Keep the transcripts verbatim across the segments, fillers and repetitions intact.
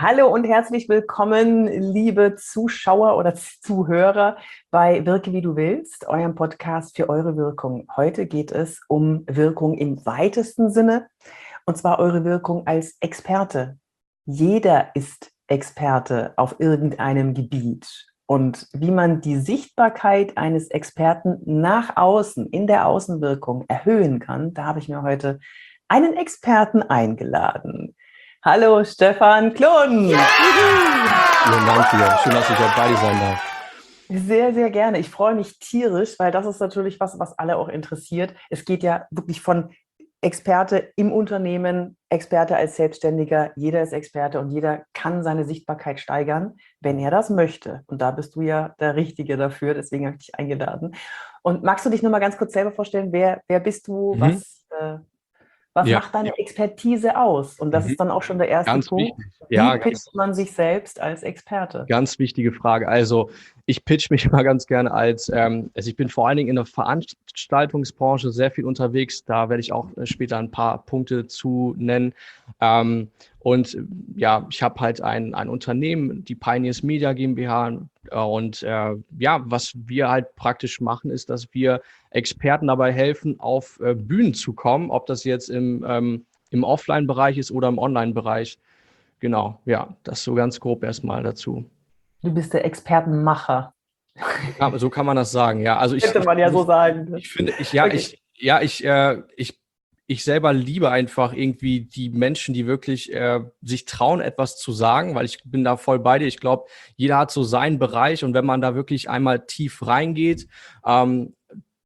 Hallo und herzlich willkommen, liebe Zuschauer oder Zuhörer bei Wirke wie du willst, eurem Podcast für eure Wirkung. Heute geht es um Wirkung im weitesten Sinne, und zwar eure Wirkung als Experte. Jeder ist Experte auf irgendeinem Gebiet. Und wie man die Sichtbarkeit eines Experten nach außen, in der Außenwirkung erhöhen kann, da habe ich mir heute einen Experten eingeladen. Hallo Stefan Kloden. Ja! Vielen Dank dir. Schön, dass ich heute bei dir sein darf. Sehr, sehr gerne. Ich freue mich tierisch, weil das ist natürlich was, was alle auch interessiert. Es geht ja wirklich von Experte im Unternehmen, Experte als Selbstständiger. Jeder ist Experte und jeder kann seine Sichtbarkeit steigern, wenn er das möchte. Und da bist du ja der Richtige dafür, deswegen habe ich dich eingeladen. Und magst du dich noch mal ganz kurz selber vorstellen, wer, wer bist du, Mhm. was... Äh, Was Ja. macht deine Expertise aus? Und das Mhm. ist dann auch schon der erste Ganz Punkt. wichtig. Wie Ja, pitcht man sich selbst als Experte? Ganz wichtige Frage. Also ich pitch mich immer ganz gerne als, ähm, also ich bin vor allen Dingen in der Veranstaltungsbranche sehr viel unterwegs. Da werde ich auch später ein paar Punkte zu nennen. Ähm, und ja, ich habe halt ein, ein Unternehmen, die Pioneers Media GmbH. Und äh, ja, was wir halt praktisch machen, ist, dass wir Experten dabei helfen, auf äh, Bühnen zu kommen, ob das jetzt im, ähm, im Offline-Bereich ist oder im Online-Bereich. Genau, ja, das so ganz grob erstmal dazu. Du bist der Expertenmacher. Ja, so kann man das sagen, ja. Also ich, Könnte ich, man ja so sagen. ich finde, ich, ja, Okay. ich, ja, ich, äh, ich, ich selber liebe einfach irgendwie die Menschen, die wirklich äh, sich trauen, etwas zu sagen, weil ich bin da voll bei dir. Ich glaube, jeder hat so seinen Bereich und wenn man da wirklich einmal tief reingeht, ähm,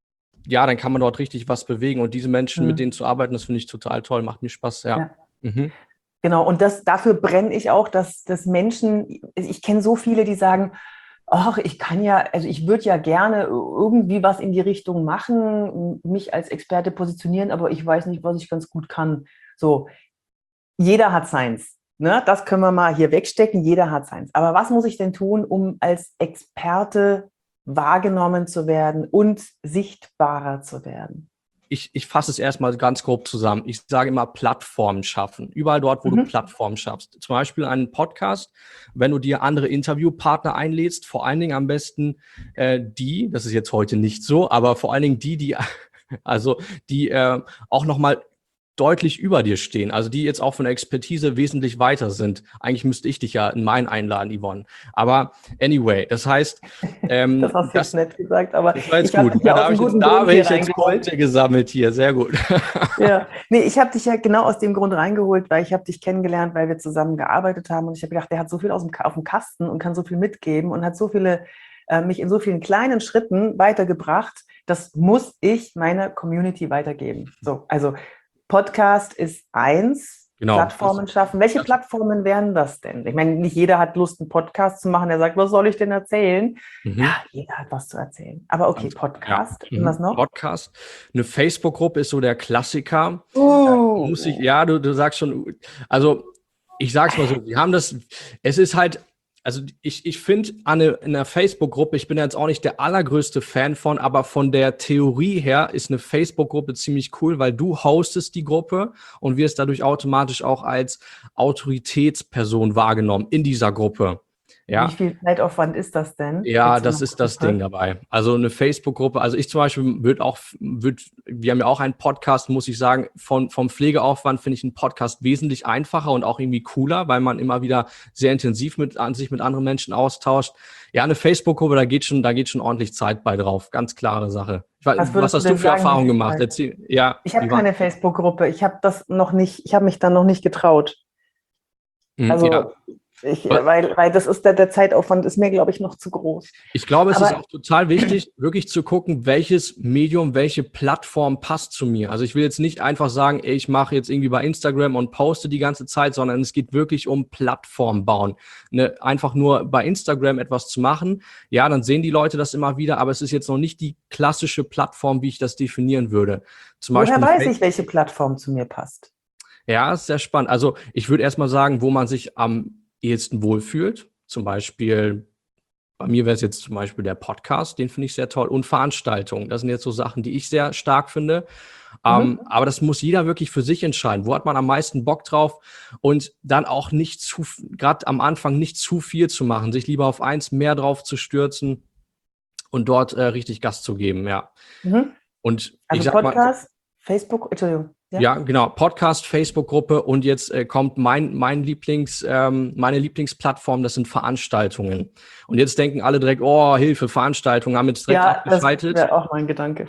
ja, dann kann man dort richtig was bewegen und diese Menschen, Hm. mit denen zu arbeiten, das finde ich total toll, macht mir Spaß, ja. Ja. Mhm. Genau, und das, dafür brenne ich auch, dass, dass Menschen, ich kenne so viele, die sagen, ach, ich kann ja, also ich würde ja gerne irgendwie was in die Richtung machen, mich als Experte positionieren, aber ich weiß nicht, was ich ganz gut kann. So, jeder hat seins. Ne? Das können wir mal hier wegstecken, jeder hat seins. Aber was muss ich denn tun, um als Experte wahrgenommen zu werden und sichtbarer zu werden? Ich, ich fasse es erstmal ganz grob zusammen. Ich sage immer Plattformen schaffen. Überall dort, wo Mhm. du Plattformen schaffst. Zum Beispiel einen Podcast, wenn du dir andere Interviewpartner einlädst, vor allen Dingen am besten äh, die, das ist jetzt heute nicht so, aber vor allen Dingen die, die, also die äh, auch nochmal deutlich über dir stehen, also die jetzt auch von der Expertise wesentlich weiter sind. Eigentlich müsste ich dich ja in meinen einladen, Yvonne. Aber anyway, das heißt, ähm, Das hast du das, jetzt nett gesagt, aber das war jetzt ich habe gut. dich ja Da aus habe einem ich jetzt, guten da Grund habe hier ich jetzt reingeholt. Punkte gesammelt hier. Sehr gut. Ja, nee, ich habe dich ja genau aus dem Grund reingeholt, weil ich habe dich kennengelernt, weil wir zusammen gearbeitet haben und ich habe gedacht, der hat so viel aus dem, auf dem Kasten und kann so viel mitgeben und hat so viele, äh, mich in so vielen kleinen Schritten weitergebracht. Das muss ich meiner Community weitergeben. So, also Podcast ist eins, Genau. Plattformen Das, schaffen. Welche das, Plattformen wären das denn? Ich meine, nicht jeder hat Lust, einen Podcast zu machen. Der sagt, was soll ich denn erzählen? mhm. Ja, jeder hat was zu erzählen. Aber okay, Podcast. Ja. Und was Mhm. noch? Podcast. Eine Facebook-Gruppe ist so der Klassiker. Uh. Muss ich, ja, du, du sagst schon, also ich sag's mal so, wir haben das, es ist halt, also ich, ich finde an eine, in einer Facebook-Gruppe, ich bin jetzt auch nicht der allergrößte Fan von, aber von der Theorie her ist eine Facebook-Gruppe ziemlich cool, weil du hostest die Gruppe und wirst dadurch automatisch auch als Autoritätsperson wahrgenommen in dieser Gruppe. Ja. Wie viel Zeitaufwand ist das denn? Ja, das ist das Ding dabei. Also eine Facebook-Gruppe, also ich zum Beispiel würde auch, würd, wir haben ja auch einen Podcast, muss ich sagen, von, vom Pflegeaufwand finde ich einen Podcast wesentlich einfacher und auch irgendwie cooler, weil man immer wieder sehr intensiv mit, an sich mit anderen Menschen austauscht. Ja, eine Facebook-Gruppe, da geht schon, da geht schon ordentlich Zeit bei drauf. Ganz klare Sache. Was, was hast du für sagen, Erfahrungen gemacht? Erzähl, ja, ich habe keine Facebook-Gruppe. Ich habe das noch nicht, ich habe mich dann noch nicht getraut. Also ja. Ich, weil, weil das ist der, der Zeitaufwand ist mir, glaube ich, noch zu groß. Ich glaube, es Aber ist auch total wichtig, wirklich zu gucken, welches Medium, welche Plattform passt zu mir. Also ich will jetzt nicht einfach sagen, ey, ich mache jetzt irgendwie bei Instagram und poste die ganze Zeit, sondern es geht wirklich um Plattform bauen. Ne, einfach nur bei Instagram etwas zu machen, ja, dann sehen die Leute das immer wieder, aber es ist jetzt noch nicht die klassische Plattform, wie ich das definieren würde. Zum Woher Beispiel weiß ich, welche Plattform zu mir passt? Ja, ist sehr spannend. Also ich würde erstmal sagen, wo man sich am ehesten wohlfühlt. Zum Beispiel bei mir wäre es jetzt zum Beispiel der Podcast, den finde ich sehr toll, und Veranstaltungen. Das sind jetzt so Sachen, die ich sehr stark finde. Mhm. Ähm, aber das muss jeder wirklich für sich entscheiden. Wo hat man am meisten Bock drauf? Und dann auch nicht zu, gerade am Anfang nicht zu viel zu machen, sich lieber auf eins mehr drauf zu stürzen und dort äh, richtig Gas zu geben, ja. Mhm. Und also ich sag Podcast, mal, Facebook, Entschuldigung. Ja, ja genau, Podcast, Facebook-Gruppe, und jetzt äh, kommt mein, mein Lieblings, ähm, meine Lieblingsplattform, das sind Veranstaltungen. Und jetzt denken alle direkt, oh, Hilfe, Veranstaltungen, haben jetzt direkt ja, abgeschaltet. Das wäre auch mein Gedanke.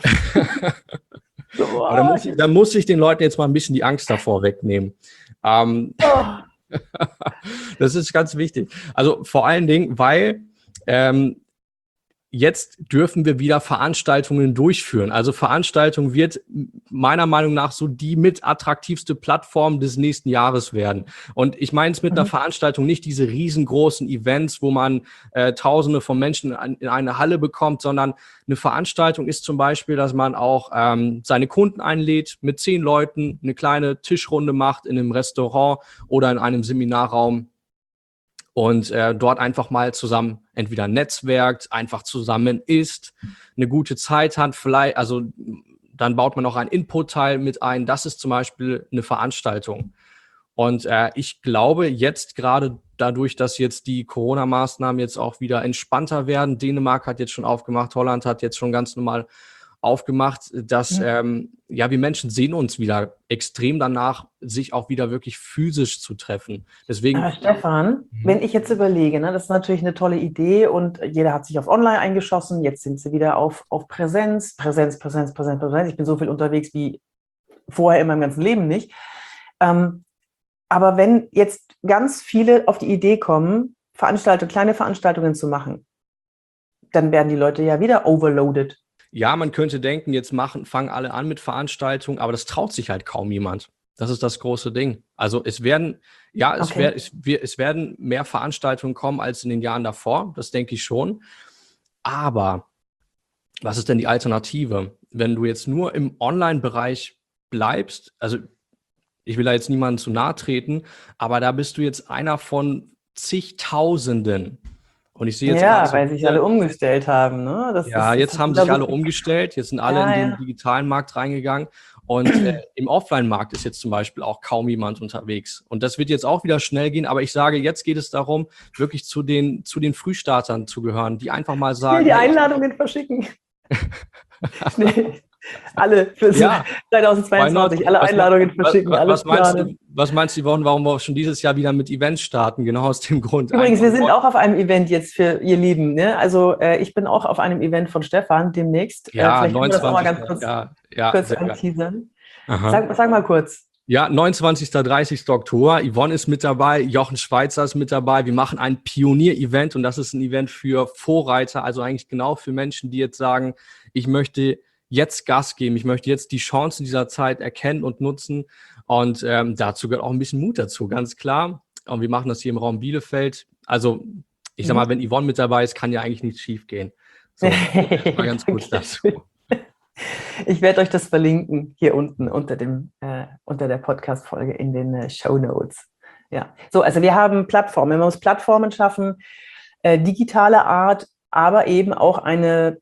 so, oh, da, muss ich, da muss ich den Leuten jetzt mal ein bisschen die Angst davor wegnehmen. Ähm, oh. Das ist ganz wichtig. Also vor allen Dingen, weil ähm, jetzt dürfen wir wieder Veranstaltungen durchführen. Also Veranstaltung wird meiner Meinung nach so die mit attraktivste Plattform des nächsten Jahres werden. Und ich meine es mit mhm. einer Veranstaltung nicht diese riesengroßen Events, wo man äh, Tausende von Menschen in eine Halle bekommt, sondern eine Veranstaltung ist zum Beispiel, dass man auch ähm, seine Kunden einlädt, mit zehn Leuten eine kleine Tischrunde macht in einem Restaurant oder in einem Seminarraum. Und äh, dort einfach mal zusammen entweder netzwerkt, einfach zusammen isst, eine gute Zeit hat, vielleicht, also dann baut man noch einen Input-Teil mit ein. Das ist zum Beispiel eine Veranstaltung. Und äh, ich glaube jetzt gerade dadurch, dass jetzt die Corona-Maßnahmen jetzt auch wieder entspannter werden, Dänemark hat jetzt schon aufgemacht, Holland hat jetzt schon ganz normal aufgemacht, dass ja. Ähm, ja, wir Menschen sehen uns wieder extrem danach, sich auch wieder wirklich physisch zu treffen. Deswegen. Aber Stefan, mhm. wenn ich jetzt überlege, ne, das ist natürlich eine tolle Idee und jeder hat sich auf Online eingeschossen, jetzt sind sie wieder auf, auf Präsenz, Präsenz, Präsenz, Präsenz, Präsenz. Ich bin so viel unterwegs wie vorher in meinem ganzen Leben nicht. Ähm, aber wenn jetzt ganz viele auf die Idee kommen, Veranstaltungen, kleine Veranstaltungen zu machen, dann werden die Leute ja wieder overloaded. Ja, man könnte denken, jetzt machen, fangen alle an mit Veranstaltungen, aber das traut sich halt kaum jemand. Das ist das große Ding. Also es werden, ja, es, okay. wär, es, es werden mehr Veranstaltungen kommen als in den Jahren davor, das denke ich schon. Aber was ist denn die Alternative? Wenn du jetzt nur im Online-Bereich bleibst, also ich will da jetzt niemandem zu nahe treten, aber da bist du jetzt einer von zigtausenden. Und ich sehe jetzt ja, so weil sich alle umgestellt haben. Ne? Das, ja, das, jetzt das haben sich alle umgestellt, jetzt sind alle ja, in den ja. digitalen Markt reingegangen. Und äh, im Offline-Markt ist jetzt zum Beispiel auch kaum jemand unterwegs. Und das wird jetzt auch wieder schnell gehen. Aber ich sage, jetzt geht es darum, wirklich zu den, zu den Frühstartern zu gehören, die einfach mal sagen. Ich will die Einladungen verschicken. nee. Alle für ja, zweitausendzweiundzwanzig, alle was, Einladungen verschicken. Was, alles was, meinst du, was meinst du, Yvonne, warum wir schon dieses Jahr wieder mit Events starten? Genau aus dem Grund. Übrigens, wir sind auch auf einem Event jetzt für ihr Lieben. Ne? Also äh, ich bin auch auf einem Event von Stefan demnächst. Ja, äh, vielleicht neunundzwanzigsten können wir das auch mal ganz kurz, ja, ja, kurz anteasern. Sag, sag mal kurz. Ja, neunundzwanzigsten dreißigsten Oktober. Yvonne ist mit dabei, Jochen Schweizer ist mit dabei. Wir machen ein Pionier-Event und das ist ein Event für Vorreiter, also eigentlich genau für Menschen, die jetzt sagen, ich möchte jetzt Gas geben, ich möchte jetzt die Chancen dieser Zeit erkennen und nutzen und ähm, dazu gehört auch ein bisschen Mut dazu, ganz klar. Und wir machen das hier im Raum Bielefeld. Also ich sag mal, wenn Yvonne mit dabei ist, kann ja eigentlich nichts schief gehen. So, mal ganz kurz dazu. Ich werde euch das verlinken hier unten unter dem äh, unter der Podcast-Folge in den äh, Shownotes. Ja, so, also wir haben Plattformen, man muss Plattformen schaffen, äh, digitale Art, aber eben auch eine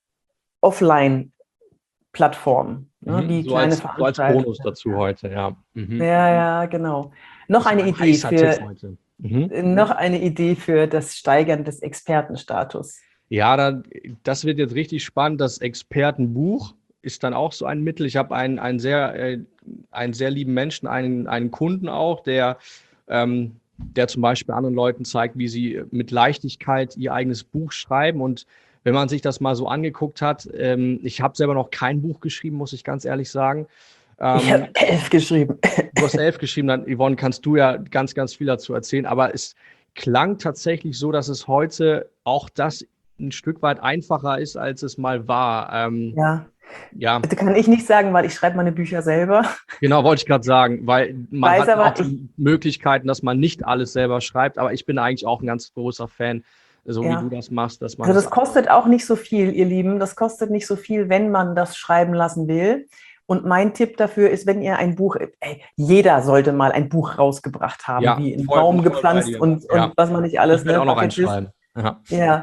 Offline- Plattform, ne, mhm, die so kleine als, Veranstaltung. So als Bonus dazu heute, ja. Mhm. Ja, ja, genau. Noch eine Idee für mhm. noch eine Idee für das Steigern des Expertenstatus. Ja, da, das wird jetzt richtig spannend. Das Expertenbuch ist dann auch so ein Mittel. Ich habe einen, einen sehr, äh, einen sehr lieben Menschen, einen, einen Kunden auch, der ähm, der zum Beispiel anderen Leuten zeigt, wie sie mit Leichtigkeit ihr eigenes Buch schreiben. Und wenn man sich das mal so angeguckt hat, ähm, ich habe selber noch kein Buch geschrieben, muss ich ganz ehrlich sagen. Ähm, ich habe elf geschrieben. Du hast elf geschrieben, dann Yvonne, kannst du ja ganz, ganz viel dazu erzählen. Aber es klang tatsächlich so, dass es heute auch das ein Stück weit einfacher ist, als es mal war. Ähm, ja. Ja. Das kann ich nicht sagen, weil ich schreibe meine Bücher selber. Genau, wollte ich gerade sagen, weil man Weiß hat auch ich, Möglichkeiten, dass man nicht alles selber schreibt, aber ich bin eigentlich auch ein ganz großer Fan, so ja. wie du das machst. Dass man also das, das kostet auch nicht so viel, ihr Lieben, das kostet nicht so viel, wenn man das schreiben lassen will. Und mein Tipp dafür ist, wenn ihr ein Buch, ey, jeder sollte mal ein Buch rausgebracht haben, ja, wie ein voll, Baum voll gepflanzt und, ja. und was man nicht alles. Ich will ne, auch noch eins schreiben. Ja. ja,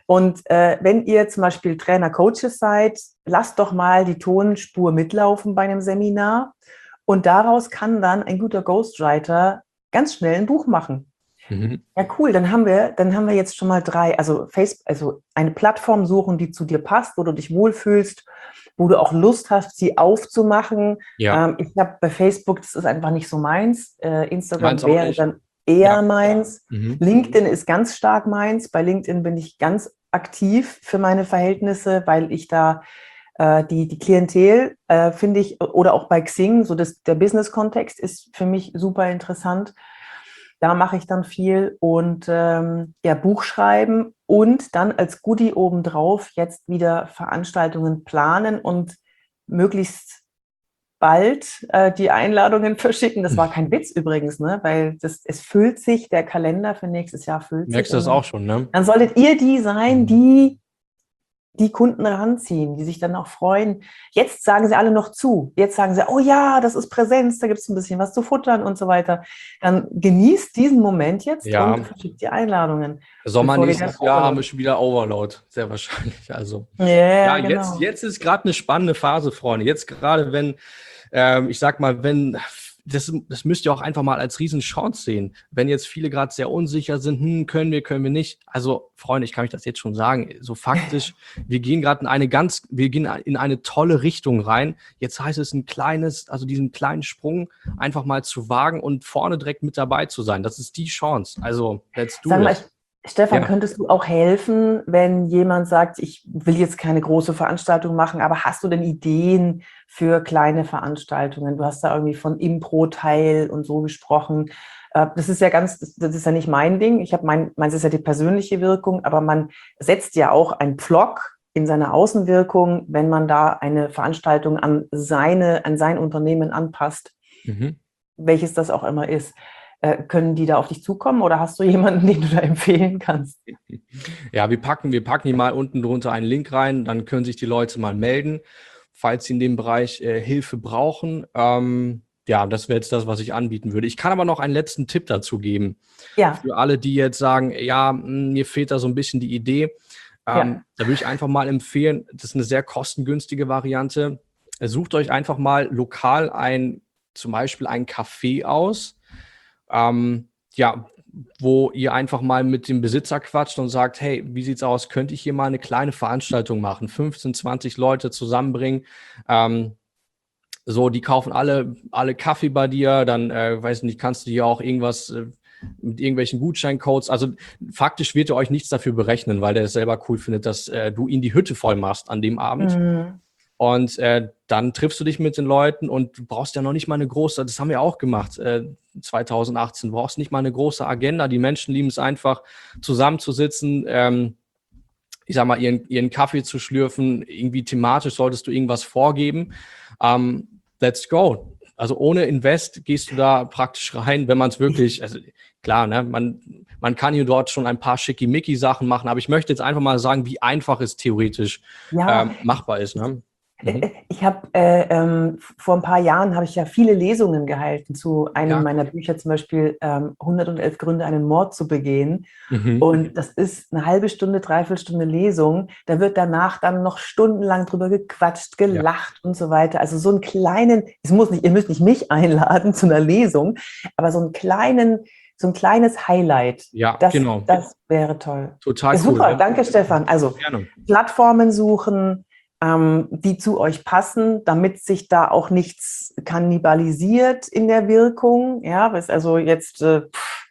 Und äh, wenn ihr zum Beispiel Trainer, Coaches seid, lasst doch mal die Tonspur mitlaufen bei einem Seminar. Und daraus kann dann ein guter Ghostwriter ganz schnell ein Buch machen. Mhm. Ja, cool. Dann haben wir, dann haben wir jetzt schon mal drei, also Facebook, also eine Plattform suchen, die zu dir passt, wo du dich wohlfühlst, wo du auch Lust hast, sie aufzumachen. Ja. Ähm, ich habe bei Facebook, das ist einfach nicht so meins. Äh, Instagram Meins auch wäre nicht. dann eher Ja. meins. Mhm. LinkedIn ist ganz stark meins. Bei LinkedIn bin ich ganz aktiv für meine Verhältnisse, weil ich da äh, die, die Klientel, äh, finde ich, oder auch bei Xing, so das, der Business-Kontext ist für mich super interessant. Da mache ich dann viel und ähm, ja, Buch schreiben und dann als Goodie obendrauf jetzt wieder Veranstaltungen planen und möglichst bald äh, die Einladungen verschicken. Das war kein Witz übrigens, ne? Weil das, es füllt sich, der Kalender für nächstes Jahr füllt Merkst sich. du das Und dann, auch schon, ne? dann solltet ihr die sein, Mhm. die die Kunden ranziehen, die sich dann auch freuen. Jetzt sagen sie alle noch zu. Jetzt sagen sie, oh ja, das ist Präsenz, da gibt es ein bisschen was zu futtern und so weiter. Dann genießt diesen Moment jetzt Ja. und verschickt die Einladungen. Sommer bevor die nächstes dann Jahr haben wir Overload- schon wieder Overload, sehr wahrscheinlich. Also Ja, ja, jetzt, genau. jetzt ist gerade eine spannende Phase, Freunde. Jetzt gerade, wenn, ähm, ich sag mal, wenn, das, das müsst ihr auch einfach mal als Riesenchance sehen. Wenn jetzt viele gerade sehr unsicher sind, hm, können wir, können wir nicht. Also, Freunde, ich kann euch das jetzt schon sagen, so faktisch, wir gehen gerade in eine ganz, wir gehen in eine tolle Richtung rein. Jetzt heißt es ein kleines, also diesen kleinen Sprung einfach mal zu wagen und vorne direkt mit dabei zu sein. Das ist die Chance. Also, let's do Sag mal, it. Stefan, Ja. könntest du auch helfen, wenn jemand sagt, ich will jetzt keine große Veranstaltung machen, aber hast du denn Ideen für kleine Veranstaltungen? Du hast da irgendwie von Impro-Teil und so gesprochen. Äh, Das ist ja ganz, das das ist ja nicht mein Ding. Ich habe mein, meins ist ja die persönliche Wirkung, aber man setzt ja auch einen Pflock in seiner Außenwirkung, wenn man da eine Veranstaltung an seine, an sein Unternehmen anpasst, Mhm. welches das auch immer ist. Äh, können die da auf dich zukommen oder hast du jemanden, den du da empfehlen kannst? Ja, wir packen, wir packen hier mal unten drunter einen Link rein, dann können sich die Leute mal melden, falls sie in dem Bereich äh, Hilfe brauchen. Ähm, ja, das wäre jetzt das, was ich anbieten würde. Ich kann aber noch einen letzten Tipp dazu geben. Ja, Für alle, die jetzt sagen, ja, mh, mir fehlt da so ein bisschen die Idee. Ähm, ja. da würde ich einfach mal empfehlen, das ist eine sehr kostengünstige Variante. Äh, Sucht euch einfach mal lokal ein, zum Beispiel ein Café aus. Ähm, ja, wo ihr einfach mal mit dem Besitzer quatscht und sagt, hey, wie sieht's aus? Könnte ich hier mal eine kleine Veranstaltung machen? fünfzehn, zwanzig Leute zusammenbringen. Ähm, so, die kaufen alle, alle Kaffee bei dir, dann, äh, weiß nicht, kannst du dir auch irgendwas äh, mit irgendwelchen Gutscheincodes, also faktisch wird er euch nichts dafür berechnen, weil der es selber cool findet, dass äh, du ihn die Hütte voll machst an dem Abend. Mhm. Und äh, dann triffst du dich mit den Leuten und du brauchst ja noch nicht mal eine große, das haben wir auch gemacht, äh, zwanzig achtzehn, du brauchst nicht mal eine große Agenda. Die Menschen lieben es einfach, zusammenzusitzen, ähm, ich sag mal, ihren, ihren Kaffee zu schlürfen. Irgendwie thematisch solltest du irgendwas vorgeben. Ähm, let's go. Also ohne Invest gehst du da praktisch rein, wenn man es wirklich, also klar, ne, man, man kann hier dort schon ein paar Schickimicki-Sachen machen, aber ich möchte jetzt einfach mal sagen, wie einfach es theoretisch Ja, ähm, machbar ist. Ne? Mhm. ich habe äh, ähm, vor ein paar Jahren habe ich ja viele Lesungen gehalten zu einem Ja, meiner cool. Bücher, zum Beispiel ähm, hundertelf Gründe, einen Mord zu begehen. Mhm. Und das ist eine halbe Stunde, dreiviertel Stunde Lesung. Da wird danach dann noch stundenlang drüber gequatscht, Ja, gelacht und so weiter. Also so einen kleinen, es muss nicht, ihr müsst nicht mich einladen zu einer Lesung, aber so einen kleinen, so ein kleines Highlight, ja, das, genau. das wäre toll. Total Ja, cool. super, Wenn, danke Stefan. Also gerne. Plattformen suchen, ähm, die zu euch passen, damit sich da auch nichts kannibalisiert in der Wirkung. Ja, was also jetzt, äh, pff,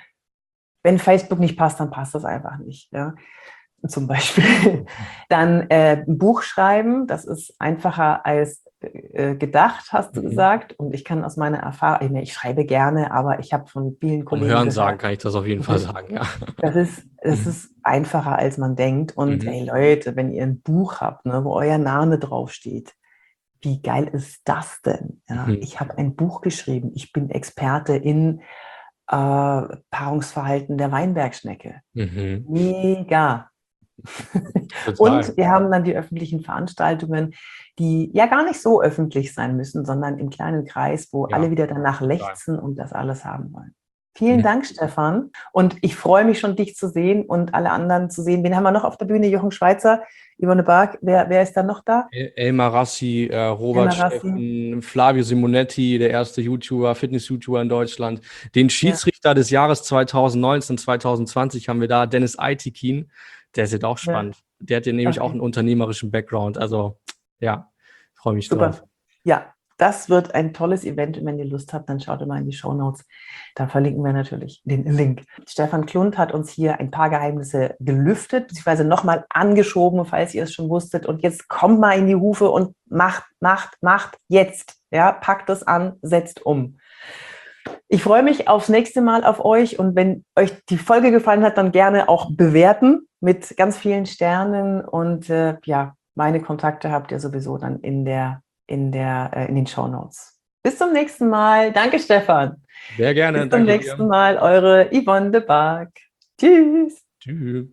wenn Facebook nicht passt, dann passt das einfach nicht. Ja, zum Beispiel. Dann äh, ein Buch schreiben, das ist einfacher als äh, gedacht, hast du Mhm. gesagt. Und ich kann aus meiner Erfahrung, ich, meine, ich schreibe gerne, aber ich habe von vielen Vom Kollegen Hören sagen gehört, kann ich das auf jeden Fall sagen, ja. das ist, es Mhm. ist einfacher, als man denkt. Und Mhm. ey Leute, wenn ihr ein Buch habt, ne, wo euer Name draufsteht, wie geil ist das denn? Ja, Mhm. ich habe ein Buch geschrieben. Ich bin Experte in äh, Paarungsverhalten der Weinbergschnecke. Mhm. Mega. Total. Und wir haben dann die öffentlichen Veranstaltungen, die ja gar nicht so öffentlich sein müssen, sondern im kleinen Kreis, wo Ja, alle wieder danach total. lechzen und das alles haben wollen. Vielen Ja. Dank, Stefan. Und ich freue mich schon, dich zu sehen und alle anderen zu sehen. Wen haben wir noch auf der Bühne? Jochen Schweizer, Yvonne Bark. Wer, wer ist da noch da? El- Elmar Rassi, äh, Robert Elmar Rassi. Steffen, Flavio Simonetti, der erste YouTuber, Fitness-YouTuber in Deutschland. Den Schiedsrichter des Jahres zwanzig neunzehn, zwanzig zwanzig haben wir da, Dennis Aytekin. Der ist jetzt auch spannend. Der hat ja nämlich Okay. auch einen unternehmerischen Background. Also ja, freue mich Super. drauf. Ja, das wird ein tolles Event. Und wenn ihr Lust habt, dann schaut mal in die Shownotes. Da verlinken wir natürlich den Link. Stefan Klund hat uns hier ein paar Geheimnisse gelüftet, beziehungsweise nochmal angeschoben, falls ihr es schon wusstet. Und jetzt kommt mal in die Hufe und macht, macht, macht jetzt. Ja, packt es an, setzt um. Ich freue mich aufs nächste Mal auf euch. Und wenn euch die Folge gefallen hat, dann gerne auch bewerten mit ganz vielen Sternen. Und äh, ja, meine Kontakte habt ihr sowieso dann in der in, der, äh, in den Shownotes. Bis zum nächsten Mal. Danke, Stefan. Sehr gerne. Bis zum Danke nächsten dir. Mal. Eure Yvonne de Barg. Tschüss. Tschüss.